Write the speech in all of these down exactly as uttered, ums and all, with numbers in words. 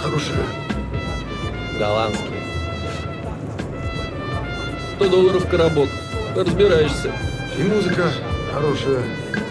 хорошая. Голландский. сто долларов коробок. Разбираешься. И музыка хорошая.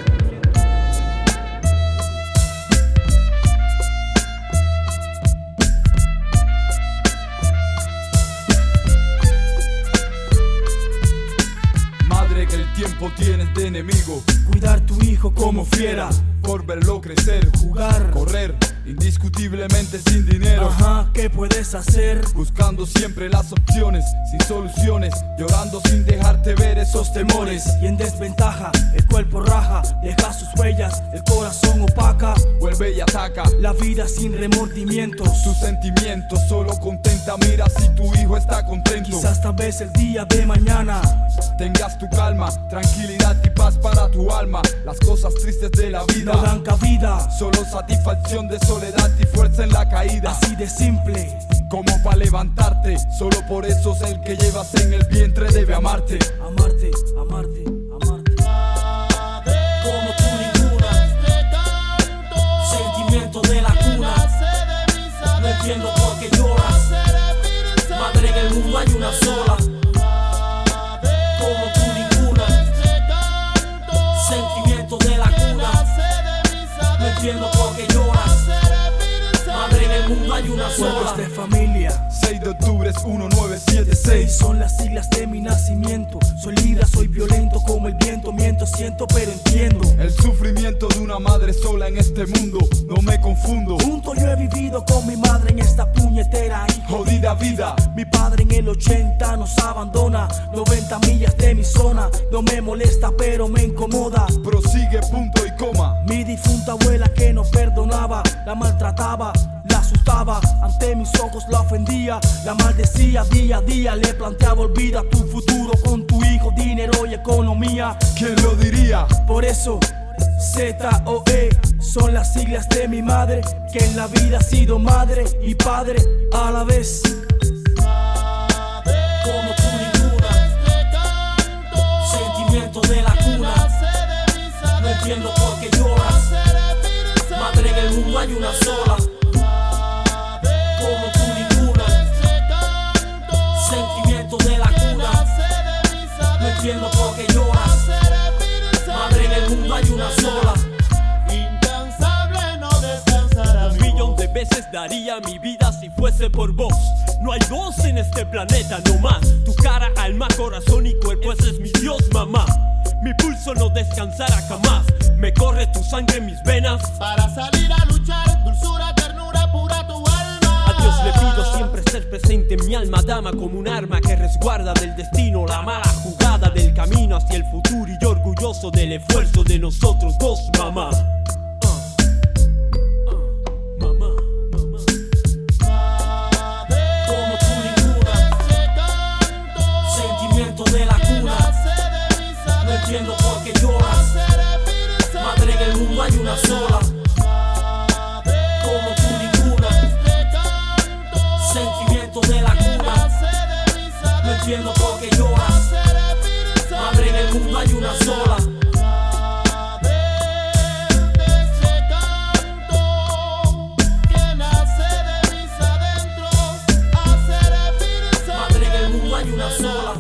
Madre que el tiempo tienes de enemigo. Cuidar tu hijo como fiera. Por verlo crecer, Jugar. correr, indiscutiblemente sin dinero. Ajá, ¿qué puedes hacer? Buscando siempre las opciones, sin soluciones, llorando sin dejarte ver esos temores. Y en desventaja, el cuerpo raja, deja sus huellas, el corazón opaca. Vuelve y ataca La vida sin remordimientos. tus sentimientos, solo contenta. Mira si tu hijo está contento. Quizás tal vez el día de mañana Tengas tu calma, tranquilidad y paz para tu alma. Las cosas tristes de la vida no dan cabida. solo satisfacción de soledad y fuerza en la caída. Así de simple. Como para levantarte, solo por eso es el que llevas en el vientre debe amarte. Amarte, amarte, amarte. Como tú ninguna. Sentimiento de la cuna. No entiendo por qué lloras. Madre, en el mundo hay una sola. Como tú ninguna. Sentimiento de la cuna. No entiendo por qué lloras. Madre, en el mundo hay una sola. Cuerpos de familia. seis de octubre es uno nueve siete seis. Son las siglas de mi nacimiento. Soy libre, soy violento como el viento. Miento, siento, pero entiendo. El sufrimiento de una madre sola en este mundo, no me confundo. Junto yo he vivido con mi madre en esta puñetera y Jodida vida, mi padre en el ochenta nos abandona. noventa millas de mi zona. No me molesta pero me incomoda. prosigue punto y coma. Mi difunta abuela que no perdonaba, la maltrataba, la asustaba, ante mis ojos la ofendía, la maldecía día a día, le planteaba olvida tu futuro con tu hijo, dinero y economía. ¿Quién lo diría? Por eso Z O E son las siglas de mi madre, que en la vida ha sido madre y padre a la vez. Como tú ninguna. Sentimiento de la cuna. No entiendo por qué lloras. Madre, en el mundo hay una sola. Como tú ninguna. Sentimiento de la cuna. No entiendo por qué lloras. Madre, en el mundo hay una sola. Incansable no descansará. Un millón de veces daría mi vida si fuese por vos. No hay dos en este planeta, no más. Tu cara, alma, corazón y cuerpo, ese es mi Dios, mamá. Mi pulso no descansará jamás. Me corre tu sangre en mis venas. Para salir a luchar, dulzura, ternura, pura tu alma. A Dios le pido siempre ser presente en mi alma, dama, como un arma que resguarda del destino la mala jugada del camino hacia el futuro, y yo orgulloso del esfuerzo de nosotros dos, mamá. Como tú ninguna. Sentimiento de la cuna. No entiendo por qué lloras. Madre, en el mundo hay una sola. Como tú ninguna. Sentimiento de la cuna. No entiendo por qué lloras. Madre, en el mundo hay una sola. Madre, en el mundo hay una sola.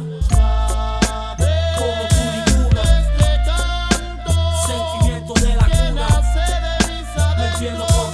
Como tú ninguna. Sentimiento de la cuna. No entiendo por